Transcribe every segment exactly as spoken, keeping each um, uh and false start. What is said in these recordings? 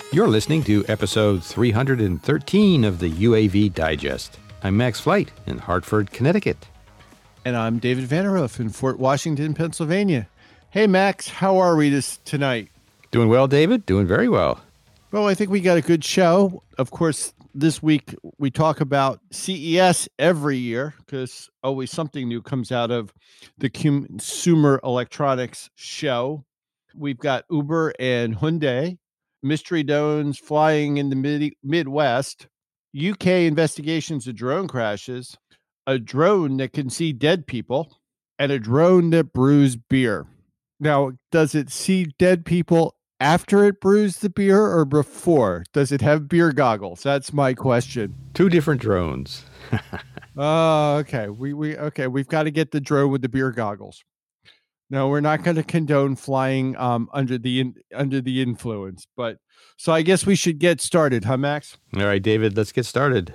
You're listening to episode three hundred thirteen of the U A V Digest. I'm Max Flight in Hartford, Connecticut. And I'm David Vanderhoof in Fort Washington, Pennsylvania. Hey, Max, how are we this tonight? Doing well, David. Doing very well. Well, I think we got a good show. Of course, this week we talk about C E S every year because always something new comes out of the Consumer Electronics Show. We've got Uber and Hyundai, mystery drones flying in the mid- Midwest, U K investigations of drone crashes, a drone that can see dead people, and a drone that brews beer. Now, does it see dead people after it brews the beer or before? Does it have beer goggles? That's my question. Two different drones. Oh, okay. We we okay. We've got to get the drone with the beer goggles. No, we're not going to condone flying um, under the in, under the influence. But so I guess we should get started, huh, Max? All right, David, let's get started.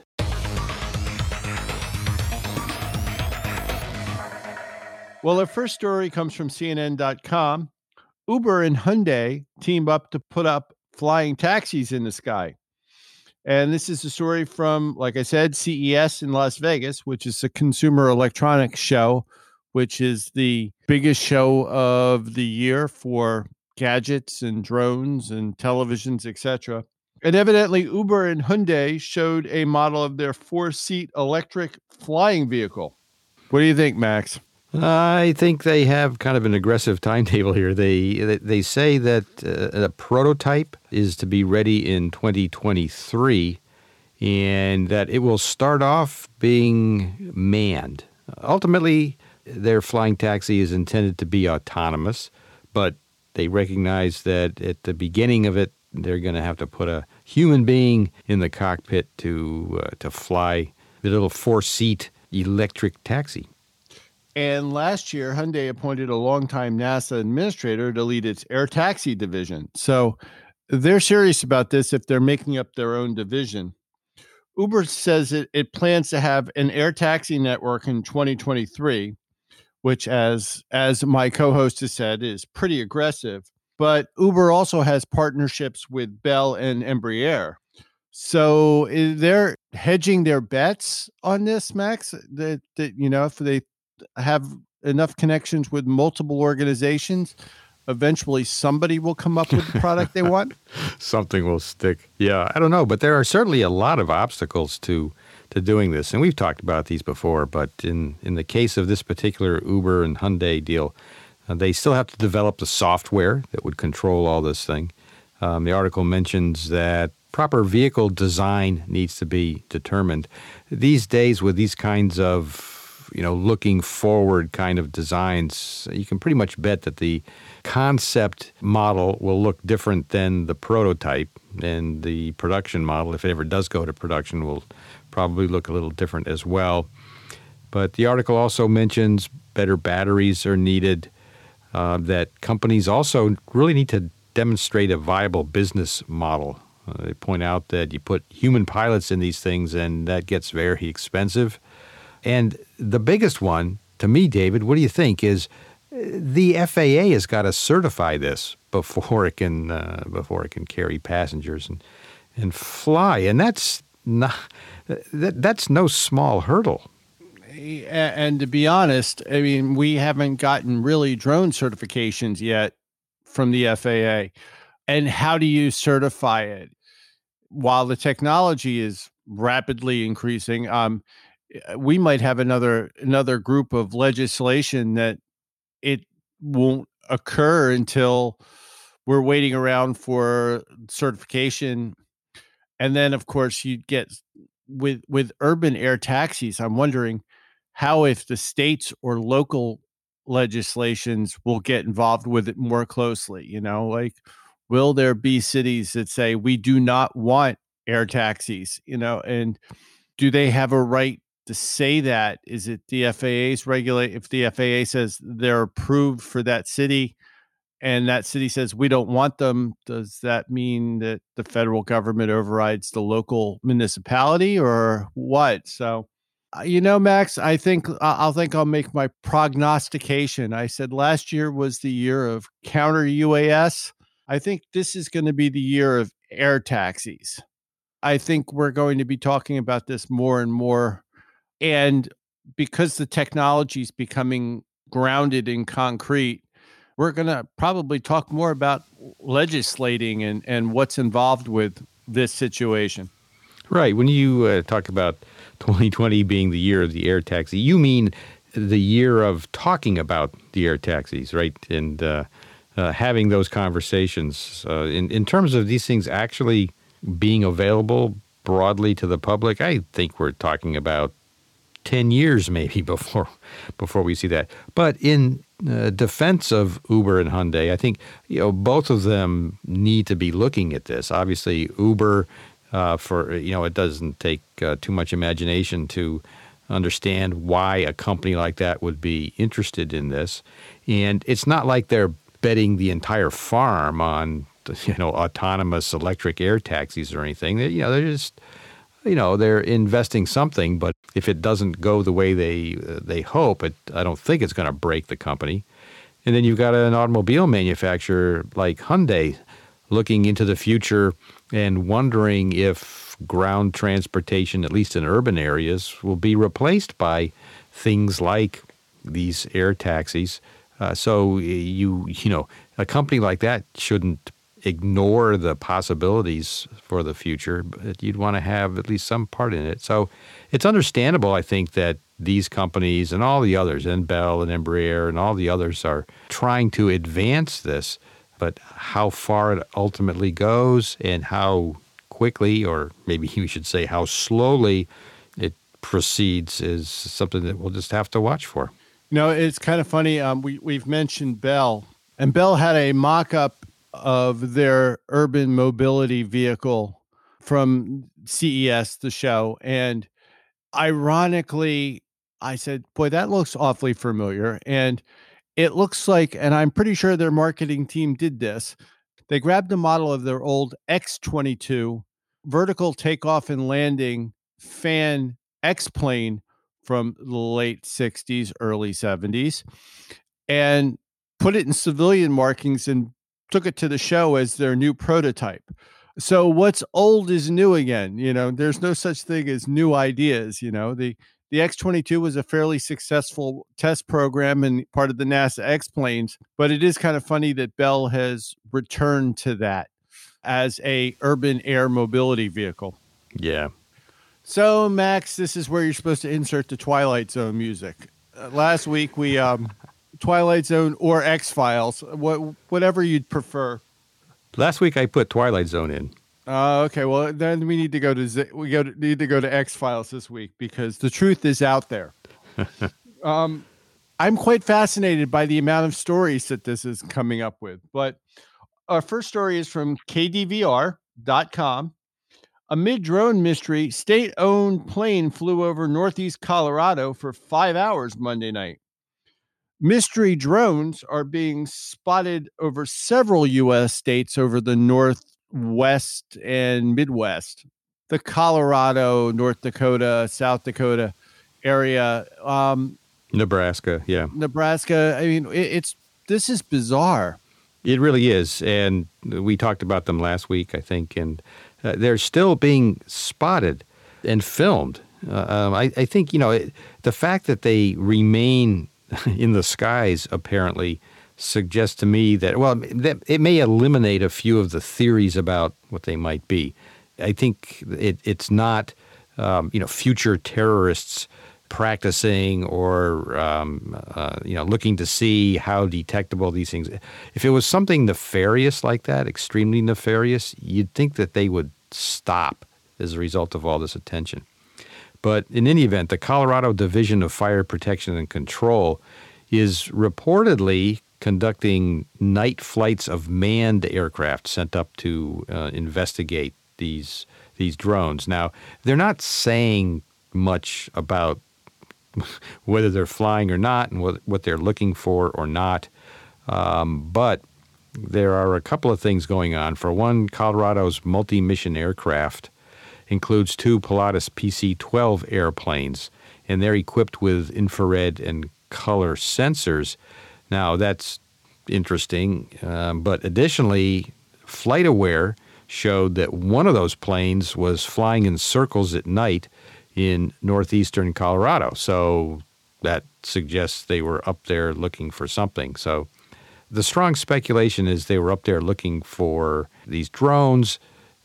Well, our first story comes from C N N dot com. Uber and Hyundai team up to put up flying taxis in the sky. And this is a story from, like I said, C E S in Las Vegas, which is a consumer electronics show, which is the biggest show of the year for gadgets and drones and televisions, et cetera. And evidently, Uber and Hyundai showed a model of their four-seat electric flying vehicle. What do you think, Max? I think they have kind of an aggressive timetable here. They they, they say that uh, a prototype is to be ready in twenty twenty-three and that it will start off being manned. Ultimately, their flying taxi is intended to be autonomous, but they recognize that at the beginning of it, they're going to have to put a human being in the cockpit to uh, to fly the little four-seat electric taxi. And last year, Hyundai appointed a longtime NASA administrator to lead its air taxi division. So they're serious about this if they're making up their own division. Uber says it, it plans to have an air taxi network in twenty twenty-three, which, as, as my co-host has said, is pretty aggressive. But Uber also has partnerships with Bell and Embraer. So they're hedging their bets on this, Max, that, that you know, if they have enough connections with multiple organizations, eventually somebody will come up with the product they want. Something will stick. Yeah, I don't know, but there are certainly a lot of obstacles to to doing this, and we've talked about these before, but in, in the case of this particular Uber and Hyundai deal, uh, they still have to develop the software that would control all this thing. Um, the article mentions that proper vehicle design needs to be determined. These days with these kinds of you know, looking forward kind of designs, you can pretty much bet that the concept model will look different than the prototype, and the production model, if it ever does go to production, will probably look a little different as well. But the article also mentions better batteries are needed, uh, that companies also really need to demonstrate a viable business model. Uh, they point out that you put human pilots in these things, and that gets very expensive. And the biggest one, to me, David, what do you think, is the F A A has got to certify this before it can uh, before it can carry passengers and and fly, and that's not that, that's no small hurdle. And to be honest, I mean, we haven't gotten really drone certifications yet from the F A A. And how do you certify it? While the technology is rapidly increasing, um. we might have another another group of legislation that it won't occur until we're waiting around for certification. And then, of course, you get with with urban air taxis. I'm wondering how, if the states or local legislations will get involved with it more closely. You know, like, will there be cities that say we do not want air taxis? You know, and do they have a right to say that? Is it the F A A's regulate? If the F A A says they're approved for that city and that city says we don't want them, does that mean that the federal government overrides the local municipality or what? So, you know, Max, I think I'll think I'll make my prognostication. I said last year was the year of counter U A S. I think this is going to be the year of air taxis. I think we're going to be talking about this more and more. And because the technology is becoming grounded in concrete, we're going to probably talk more about legislating and, and what's involved with this situation. Right. When you uh, talk about twenty twenty being the year of the air taxi, you mean the year of talking about the air taxis, right? And uh, uh, having those conversations. Uh, in, in terms of these things actually being available broadly to the public, I think we're talking about ten years maybe before before we see that. But in uh, defense of Uber and Hyundai, I think you know both of them need to be looking at this. Obviously, Uber, uh, for you know, it doesn't take uh, too much imagination to understand why a company like that would be interested in this. And it's not like they're betting the entire farm on you know autonomous electric air taxis or anything. They, you know, they're just You know, they're investing something, but if it doesn't go the way they uh, they hope, it, I don't think it's going to break the company. And then you've got an automobile manufacturer like Hyundai looking into the future and wondering if ground transportation, at least in urban areas, will be replaced by things like these air taxis. Uh, so you you know, a company like that shouldn't ignore the possibilities for the future, but you'd want to have at least some part in it. So it's understandable, I think, that these companies and all the others, and Bell and Embraer and all the others, are trying to advance this. But how far it ultimately goes and how quickly, or maybe we should say how slowly it proceeds, is something that we'll just have to watch for. You know, it's kind of funny. Um, we, we've mentioned Bell, and Bell had a mock-up of their urban mobility vehicle from C E S, the show. And ironically, I said, boy, that looks awfully familiar. And it looks like, and I'm pretty sure their marketing team did this, they grabbed a model of their old X twenty-two vertical takeoff and landing fan X-plane from the late sixties, early seventies, and put it in civilian markings and took it to the show as their new prototype. So what's old is new again. You know, there's no such thing as new ideas. You know, the, the X twenty-two was a fairly successful test program and part of the NASA X-planes, but it is kind of funny that Bell has returned to that as a urban air mobility vehicle. Yeah. So Max, this is where you're supposed to insert the Twilight Zone music. Uh, last week we, um, Twilight Zone or X-Files, what, whatever you'd prefer. Last week I put Twilight Zone in. Uh, okay, well then we need to go to Z- we go to, need to go to X-Files this week because the truth is out there. um, I'm quite fascinated by the amount of stories that this is coming up with. But our first story is from K D V R dot com. Amid drone mystery, state-owned plane flew over northeast Colorado for five hours Monday night. Mystery drones are being spotted over several U S states over the Northwest and Midwest. The Colorado, North Dakota, South Dakota area. Um, Nebraska, yeah. Nebraska. I mean, it, it's this is bizarre. It really is. And we talked about them last week, I think, and uh, they're still being spotted and filmed. Uh, um, I, I think, you know, it, the fact that they remain in the skies apparently suggests to me that, well, that it may eliminate a few of the theories about what they might be. I think it, it's not, um, you know, future terrorists practicing or, um, uh, you know, looking to see how detectable these things. If it was something nefarious like that, extremely nefarious, you'd think that they would stop as a result of all this attention. But in any event, the Colorado Division of Fire Protection and Control is reportedly conducting night flights of manned aircraft sent up to uh, investigate these these drones. Now, they're not saying much about whether they're flying or not and what, what they're looking for or not, um, but there are a couple of things going on. For one, Colorado's multi-mission aircraft includes two Pilatus P C twelve airplanes, and they're equipped with infrared and color sensors. Now, that's interesting, um, but additionally, FlightAware showed that one of those planes was flying in circles at night in northeastern Colorado. So that suggests they were up there looking for something. So the strong speculation is they were up there looking for these drones,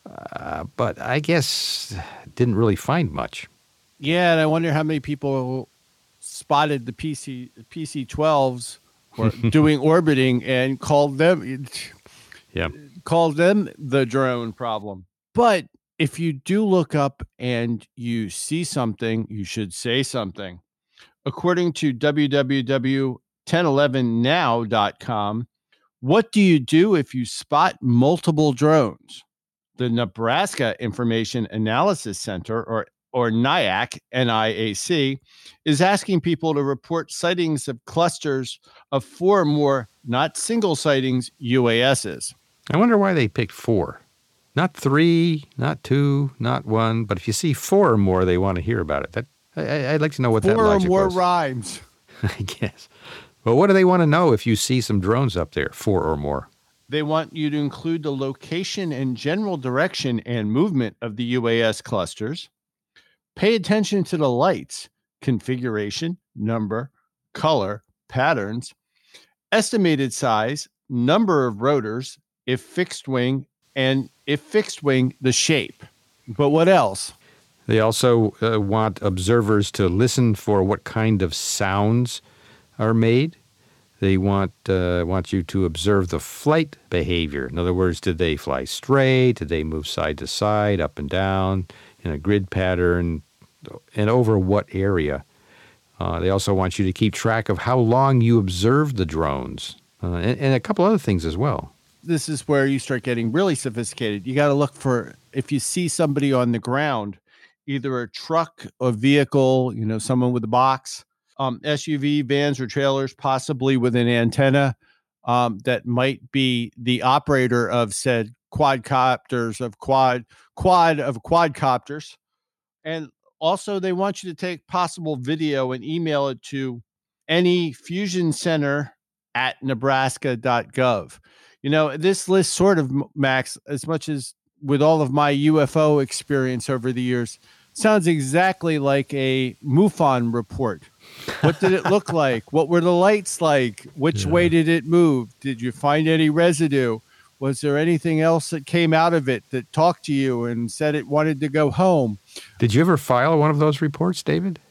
uh, but I guess didn't really find much. Yeah, and I wonder how many people spotted the P C P C twelves or doing orbiting and called them yeah. called them the drone problem. But if you do look up and you see something, you should say something. According to w w w dot ten eleven now dot com, what do you do if you spot multiple drones? The Nebraska Information Analysis Center, or or NIAC, N I A C, is asking people to report sightings of clusters of four or more, not single sightings, U A Ss. I wonder why they picked four. Not three, not two, not one, but if you see four or more, they want to hear about it. That I, I'd like to know what four that logic was. Four or more rhymes. I guess. Well, what do they want to know if you see some drones up there, four or more? They want you to include the location and general direction and movement of the U A S clusters. Pay attention to the lights, configuration, number, color, patterns, estimated size, number of rotors, if fixed wing, and if fixed wing, the shape. But what else? They also uh, want observers to listen for what kind of sounds are made. They want uh, want you to observe the flight behavior. In other words, did they fly straight? Did they move side to side, up and down, in a grid pattern, and over what area? Uh, they also want you to keep track of how long you observed the drones, uh, and, and a couple other things as well. This is where you start getting really sophisticated. You got to look for, if you see somebody on the ground, either a truck or vehicle, you know, someone with a box, um, S U V, vans or trailers, possibly with an antenna um, that might be the operator of said quadcopters of quad, quad of quadcopters. And also they want you to take possible video and email it to any fusion center at nebraska dot gov. You know, this list sort of, Max, as much as with all of my U F O experience over the years, sounds exactly like a MUFON report. What did it look like? What were the lights like? Which yeah. way did it move? Did you find any residue? Was there anything else that came out of it that talked to you and said it wanted to go home? Did you ever file one of those reports, David?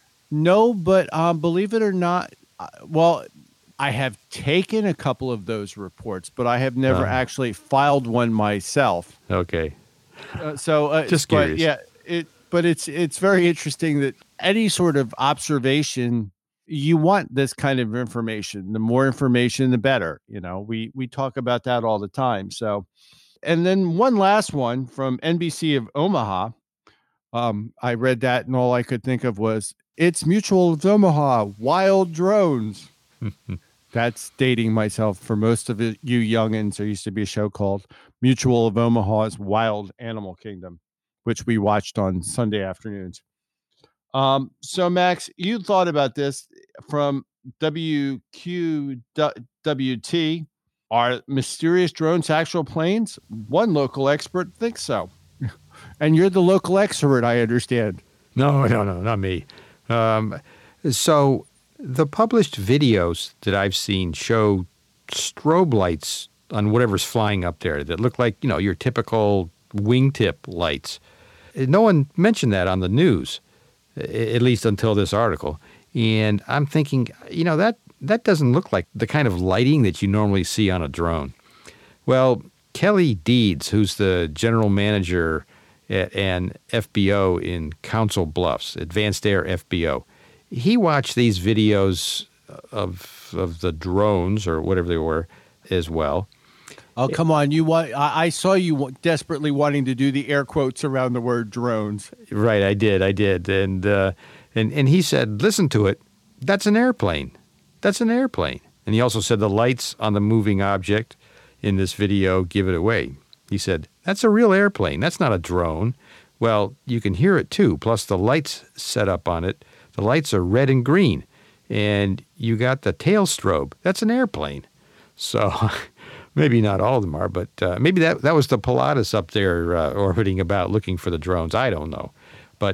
No, but um, believe it or not, well, I have taken a couple of those reports, but I have never uh, actually filed one myself. Okay. Uh, so uh, just curious. But yeah, it. But it's it's very interesting that any sort of observation, you want this kind of information. The more information, the better. You know, we we talk about that all the time. So, and then one last one from N B C of Omaha. Um, I read that, and all I could think of was, "It's Mutual of Omaha, wild drones." That's dating myself. For most of it, you youngins, there used to be a show called Mutual of Omaha's Wild Animal Kingdom, which we watched on Sunday afternoons. Um, so, Max, you thought about this from W Q W T. Are mysterious drones actual planes? One local expert thinks so. And you're the local expert, I understand. No, no, no, not me. Um, so the published videos that I've seen show strobe lights on whatever's flying up there that look like, you know, your typical wingtip lights. No one mentioned that on the news, at least until this article. And I'm thinking, you know, that, that doesn't look like the kind of lighting that you normally see on a drone. Well, Kelly Deeds, who's the general manager at an F B O in Council Bluffs, Advanced Air F B O, he watched these videos of of the drones or whatever they were as well. Oh, come on. You want, I saw you desperately wanting to do the air quotes around the word drones. Right, I did, I did. And, uh, and, and he said, listen to it, that's an airplane. That's an airplane. And he also said the lights on the moving object in this video give it away. He said, that's a real airplane. That's not a drone. Well, you can hear it too, plus the lights set up on it. The lights are red and green. And you got the tail strobe. That's an airplane. So Maybe not all of them are, but uh, maybe that, that was the Pilatus up there uh, orbiting about looking for the drones. I don't know. But,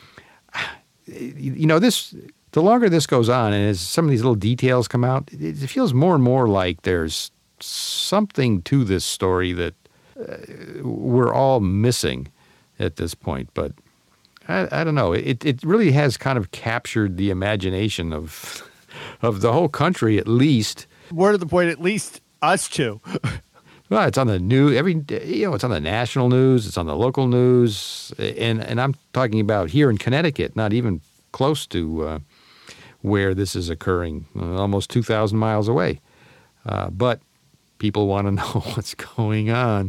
you know, this the longer this goes on and as some of these little details come out, it, it feels more and more like there's something to this story that uh, we're all missing at this point. But I, I don't know. It, it really has kind of captured the imagination of of the whole country, at least. More to the point, at least us two. Well, it's on the news every, you know, it's on the national news, it's on the local news, and and I'm talking about here in Connecticut, not even close to uh, where this is occurring, uh, almost two thousand miles away. Uh, but people want to know what's going on,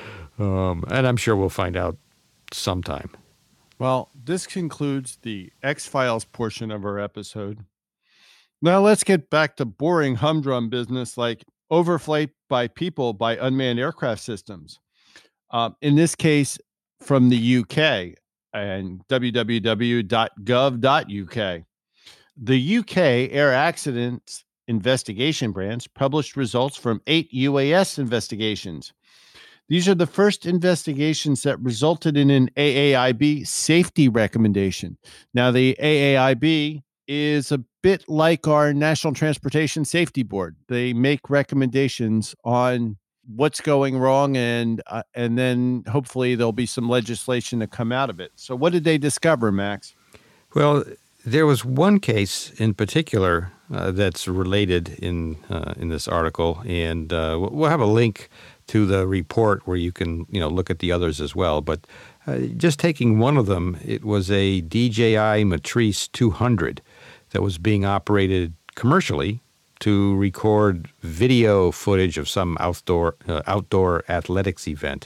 um, and I'm sure we'll find out sometime. Well, this concludes the X-Files portion of our episode. Now let's get back to boring humdrum business like overflight by people by unmanned aircraft systems. Um, in this case, from the U K and w w w dot gov dot u k. The U K Air Accidents Investigation Branch published results from eight U A S investigations. These are the first investigations that resulted in an A A I B safety recommendation. Now, the A A I B is a bit like our National Transportation Safety Board. They make recommendations on what's going wrong, and uh, and then hopefully there'll be some legislation to come out of it. So what did they discover, Max? Well, there was one case in particular uh, that's related in uh, in this article, and uh, we'll have a link to the report where you can you know look at the others as well. But uh, just taking one of them, it was a D J I Matrice two hundred that was being operated commercially to record video footage of some outdoor uh, outdoor athletics event,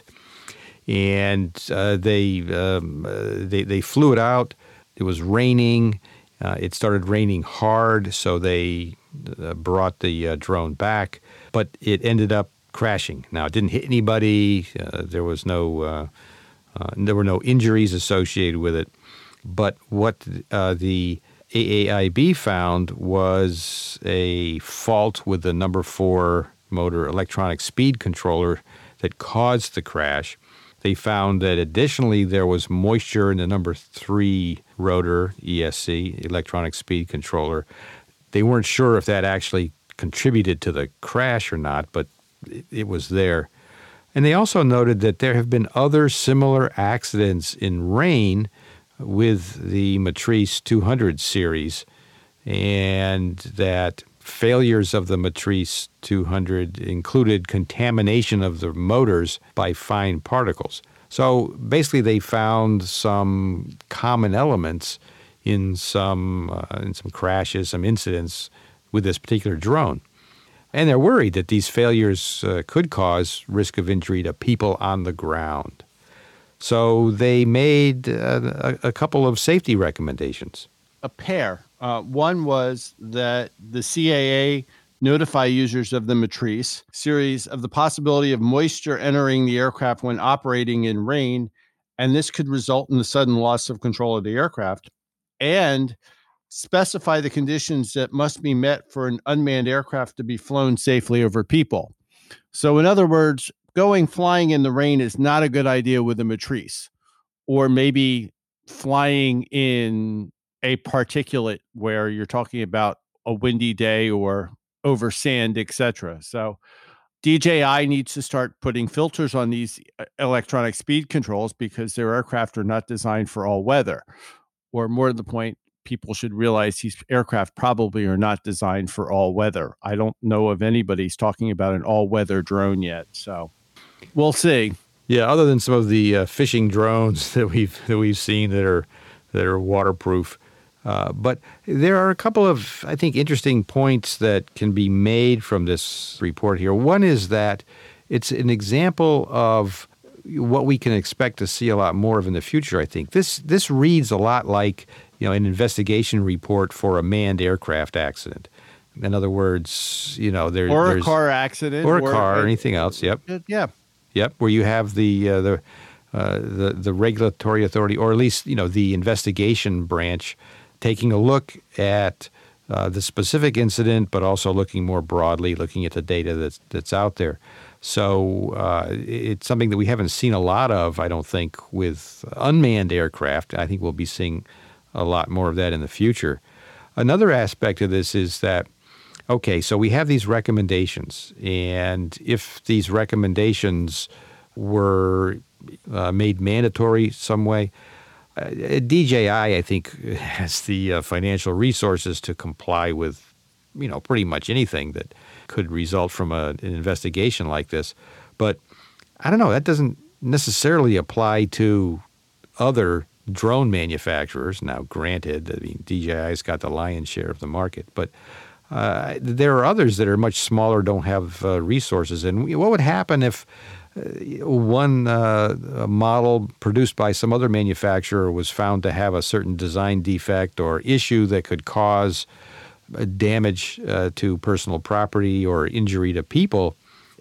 and uh, they, um, uh, they they flew it out. It was raining. Uh, it started raining hard, so they uh, brought the uh, drone back, but it ended up crashing. Now, it didn't hit anybody. Uh, there was no uh, uh, there were no injuries associated with it. But what uh, the A A I B found was a fault with the number four motor electronic speed controller that caused the crash. They found that additionally there was moisture in the number three rotor, E S C, electronic speed controller. They weren't sure if that actually contributed to the crash or not, but it, it was there. And they also noted that there have been other similar accidents in rain with the Matrice two hundred series, and that failures of the Matrice two hundred included contamination of the motors by fine particles. So basically they found some common elements in some uh, in some crashes, some incidents with this particular drone. And they're worried that these failures uh, could cause risk of injury to people on the ground. So they made uh, a, a couple of safety recommendations. A pair. Uh, one was that the C A A notify users of the Matrice series of the possibility of moisture entering the aircraft when operating in rain, and this could result in the sudden loss of control of the aircraft, and specify the conditions that must be met for an unmanned aircraft to be flown safely over people. So in other words, going flying in the rain is not a good idea with a Matrice, or maybe flying in a particulate where you're talking about a windy day or over sand, et cetera. So D J I needs to start putting filters on these electronic speed controls because their aircraft are not designed for all weather. Or more to the point, people should realize these aircraft probably are not designed for all weather. I don't know of anybody's talking about an all-weather drone yet, so we'll see. Yeah, other than some of the uh, fishing drones that we've that we've seen that are that are waterproof. Uh, but there are a couple of, I think, interesting points that can be made from this report here. One is that it's an example of what we can expect to see a lot more of in the future, I think. This this reads a lot like, you know, an investigation report for a manned aircraft accident. In other words, you know, there, or there's... a car accident. Or a or car, or anything else, yep. Yeah. Yep, where you have the, uh, the, uh, the, the regulatory authority, or at least, you know, the investigation branch, taking a look at uh, the specific incident, but also looking more broadly, looking at the data that's that's out there. So uh, it's something that we haven't seen a lot of, I don't think, with unmanned aircraft. I think we'll be seeing a lot more of that in the future. Another aspect of this is that, okay, so we have these recommendations, and if these recommendations were uh, made mandatory some way, uh, D J I, I think, has the uh, financial resources to comply with, you know, pretty much anything that could result from a, an investigation like this. But I don't know, that doesn't necessarily apply to other drone manufacturers. Now, granted, I mean, D J I's got the lion's share of the market, but uh, there are others that are much smaller, don't have uh, resources. And what would happen if uh, one uh, model produced by some other manufacturer was found to have a certain design defect or issue that could cause damage uh, to personal property or injury to people?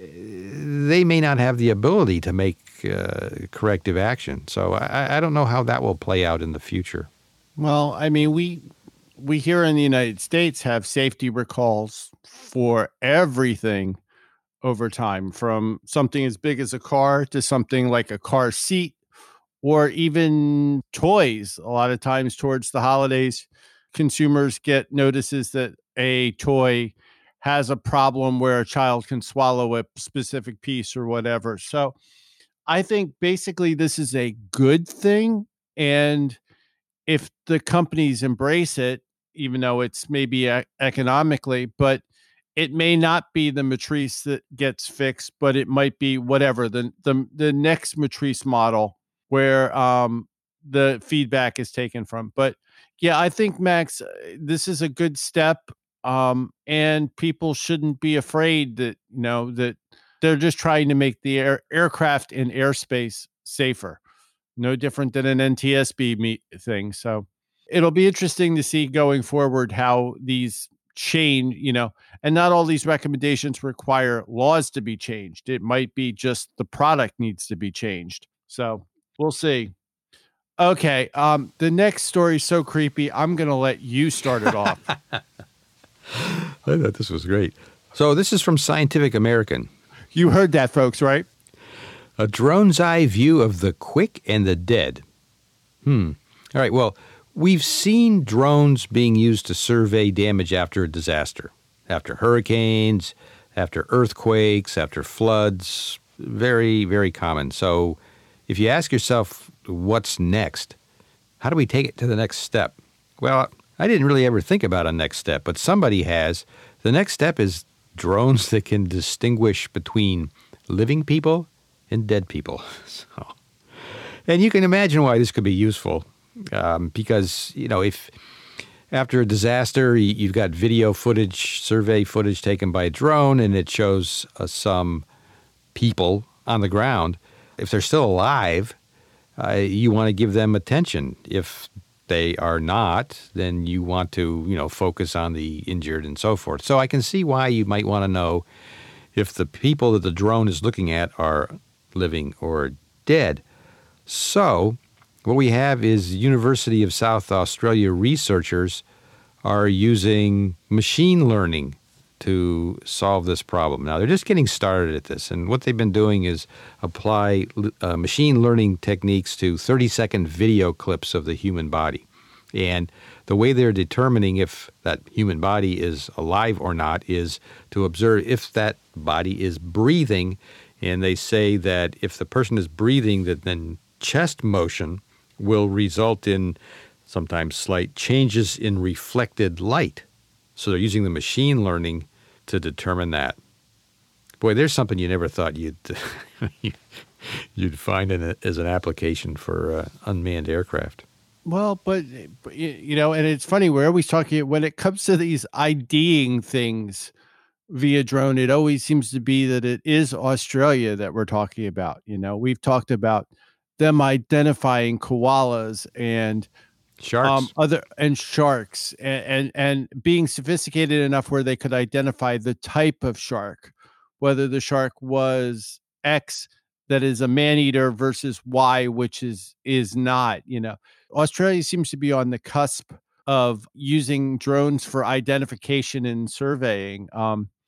They may not have the ability to make uh, corrective action. So I, I don't know how that will play out in the future. Well, I mean, we we here in the United States have safety recalls for everything over time, from something as big as a car to something like a car seat, or even toys. A lot of times towards the holidays, consumers get notices that a toy has a problem where a child can swallow a specific piece or whatever. So I think basically this is a good thing. And if the companies embrace it, even though it's maybe e- economically, but it may not be the Matrice that gets fixed, but it might be whatever, the the, the next Matrice model where um, the feedback is taken from. But yeah, I think, Max, this is a good step, um, and people shouldn't be afraid that, you know, that they're just trying to make the air, aircraft in airspace safer. No different than an N T S B me- thing. So it'll be interesting to see going forward how these change, you know, and not all these recommendations require laws to be changed. It might be just the product needs to be changed. So we'll see. Okay. Um, the next story is so creepy. I'm going to let you start it off. I thought this was great. So this is from Scientific American. You heard that, folks, right? A drone's eye view of the quick and the dead. Hmm. All right. Well, we've seen drones being used to survey damage after a disaster, after hurricanes, after earthquakes, after floods. Very, very common. So if you ask yourself, what's next? How do we take it to the next step? Well, I didn't really ever think about a next step, but somebody has. The next step is drones that can distinguish between living people and dead people. So, and you can imagine why this could be useful, um, because, you know, if after a disaster, you've got video footage, survey footage taken by a drone, and it shows uh, some people on the ground. If they're still alive, uh, you want to give them attention. If they are not, then you want to, you know, focus on the injured and so forth. So I can see why you might want to know if the people that the drone is looking at are living or dead. So what we have is University of South Australia researchers are using machine learning to solve this problem. Now, they're just getting started at this, and what they've been doing is apply uh, machine learning techniques to thirty-second video clips of the human body. And the way they're determining if that human body is alive or not is to observe if that body is breathing. And they say that if the person is breathing, that then chest motion will result in sometimes slight changes in reflected light. So they're using the machine learning to determine that. Boy, there's something you never thought you'd you'd find in it as an application for uh, unmanned aircraft. Well, but, you know, and it's funny, we're always talking, when it comes to these IDing things via drone, it always seems to be that it is Australia that we're talking about. You know, we've talked about them identifying koalas and Sharks, um, other and sharks, and, and and being sophisticated enough where they could identify the type of shark, whether the shark was X, that is a man-eater, versus Y, which is is not. You know, Australia seems to be on the cusp of using drones for identification and surveying. Um,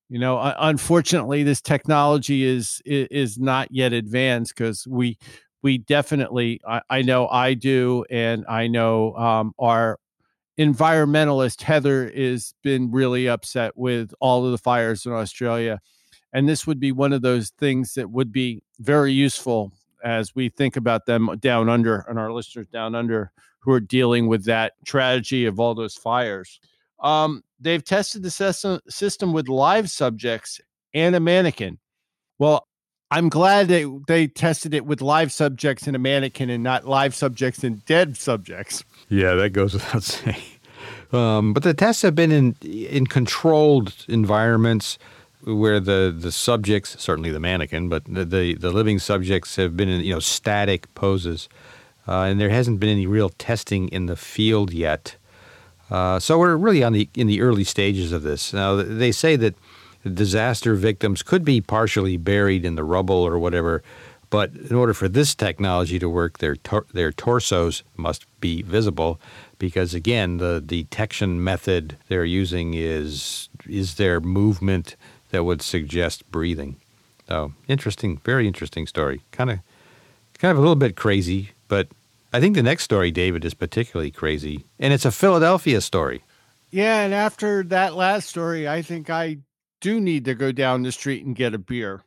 You know, uh, unfortunately, this technology is is, is not yet advanced because we we definitely I, I know I do, and I know um, our environmentalist Heather has been really upset with all of the fires in Australia, and this would be one of those things that would be very useful as we think about them down under and our listeners down under who are dealing with that tragedy of all those fires. Um, they've tested the system, system with live subjects and a mannequin. Well, I'm glad they, they tested it with live subjects and a mannequin and not live subjects and dead subjects. Yeah, that goes without saying. Um, but the tests have been in in controlled environments where the, the subjects, certainly the mannequin, but the, the, the living subjects have been in, you know, static poses. Uh, and there hasn't been any real testing in the field yet. Uh, so we're really on the in the early stages of this. Now, they say that disaster victims could be partially buried in the rubble or whatever, but in order for this technology to work, their tor- their torsos must be visible because, again, the detection method they're using is is their movement that would suggest breathing. So interesting, very interesting story. Kind of, kind of a little bit crazy, but I think the next story, David, is particularly crazy, and it's a Philadelphia story. Yeah, and after that last story, I think I do need to go down the street and get a beer.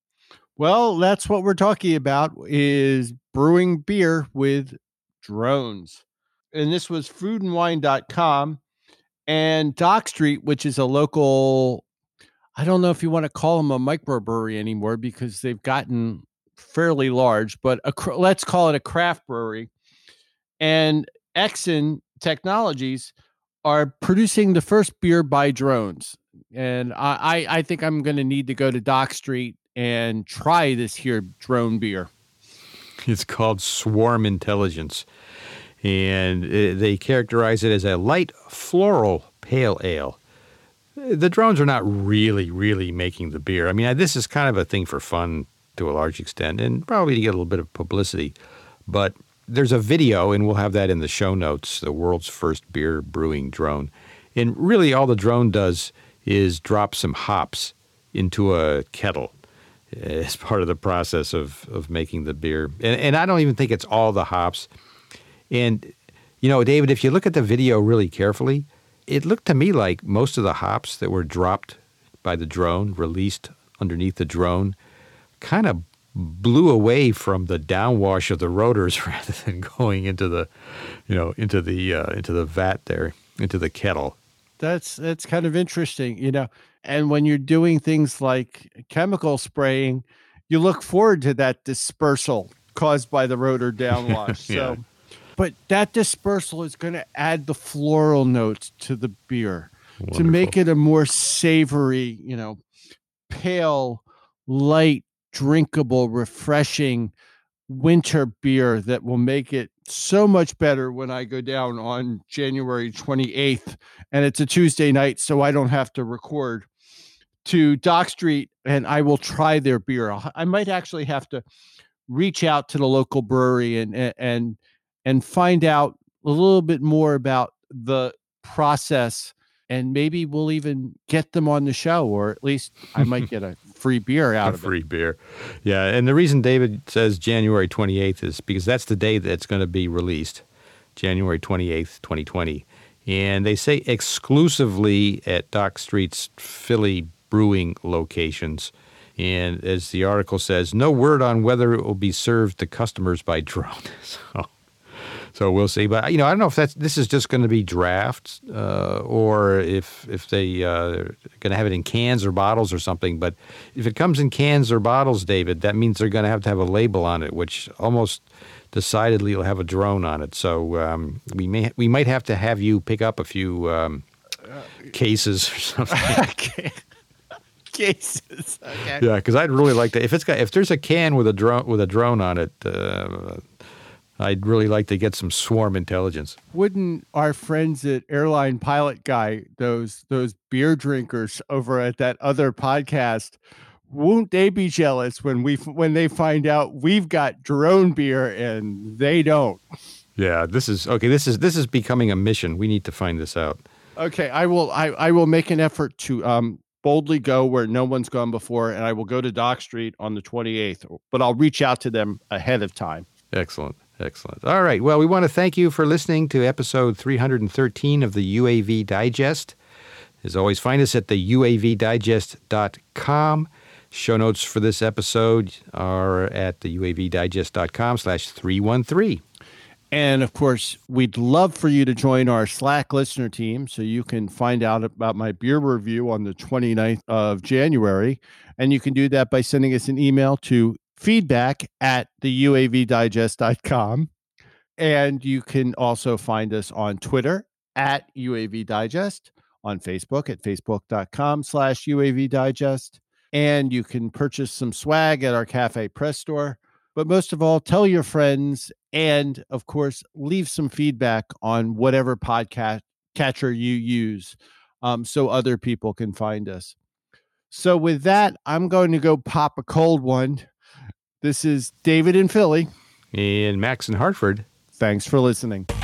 Well, that's what we're talking about, is brewing beer with drones. And this was food and wine dot com and Dock Street, which is a local, I don't know if you want to call them a microbrewery anymore because they've gotten fairly large, but a, let's call it a craft brewery. And Exxon Technologies are producing the first beer by drones. And I, I, I think I'm going to need to go to Dock Street and try this here drone beer. It's called Swarm Intelligence, and it, they characterize it as a light floral pale ale. The drones are not really, really making the beer. I mean, this is kind of a thing for fun to a large extent and probably to get a little bit of publicity. But there's a video, and we'll have that in the show notes, the world's first beer brewing drone. And really all the drone does is drop some hops into a kettle as part of the process of, of making the beer. And, and I don't even think it's all the hops. And, you know, David, if you look at the video really carefully, it looked to me like most of the hops that were dropped by the drone, released underneath the drone, kind of blew away from the downwash of the rotors rather than going into the, you know, into the uh, into the vat there, into the kettle. That's that's kind of interesting, you know. And when you're doing things like chemical spraying, you look forward to that dispersal caused by the rotor downwash. Yeah. So, but that dispersal is going to add the floral notes to the beer. Wonderful. To make it a more savory, you know, pale, light, drinkable, refreshing winter beer that will make it so much better when I go down on January twenty-eighth. And it's a Tuesday night, so I don't have to record, to Dock Street, and I will try their beer. I might actually have to reach out to the local brewery and and and find out a little bit more about the process, and maybe we'll even get them on the show, or at least I might get a free beer out a of free it. beer. Yeah, and the reason David says January twenty-eighth is because that's the day that's going to be released, January twenty-eighth, twenty twenty. And they say exclusively at Dock Street's Philly brewing locations. And as the article says, no word on whether it will be served to customers by drone. So, so we'll see. But, you know, I don't know if that's this is just going to be drafts uh, or if if they uh, are going to have it in cans or bottles or something. But if it comes in cans or bottles, David, that means they're going to have to have a label on it, which almost decidedly will have a drone on it. So um, we may we might have to have you pick up a few um, cases or something. Cases, okay. Yeah, because I'd really like to. If it's got if there's a can with a drone with a drone on it, uh, I'd really like to get some swarm intelligence. Wouldn't our friends at Airline Pilot Guy, those those beer drinkers over at that other podcast, won't they be jealous when we when they find out we've got drone beer and they don't? Yeah, this is okay. This is this is becoming a mission. We need to find this out. Okay, I will. I, I will make an effort to um boldly go where no one's gone before, and I will go to Dock Street on the twenty-eighth, but I'll reach out to them ahead of time. Excellent. Excellent. All right. Well, we want to thank you for listening to episode three hundred thirteen of the U A V Digest. As always, find us at the U A V digest dot com. Show notes for this episode are at the U A V digest dot com slash three one three. And, of course, we'd love for you to join our Slack listener team so you can find out about my beer review on the twenty-ninth of January. And you can do that by sending us an email to feedback at the U A V digest dot com. And you can also find us on Twitter at U A V Digest, on Facebook at facebook.com slash UAV Digest. And you can purchase some swag at our Cafe Press store. But most of all, tell your friends and, of course, leave some feedback on whatever podcast catcher you use um, so other people can find us. So with that, I'm going to go pop a cold one. This is David in Philly. And Max in Hartford. Thanks for listening.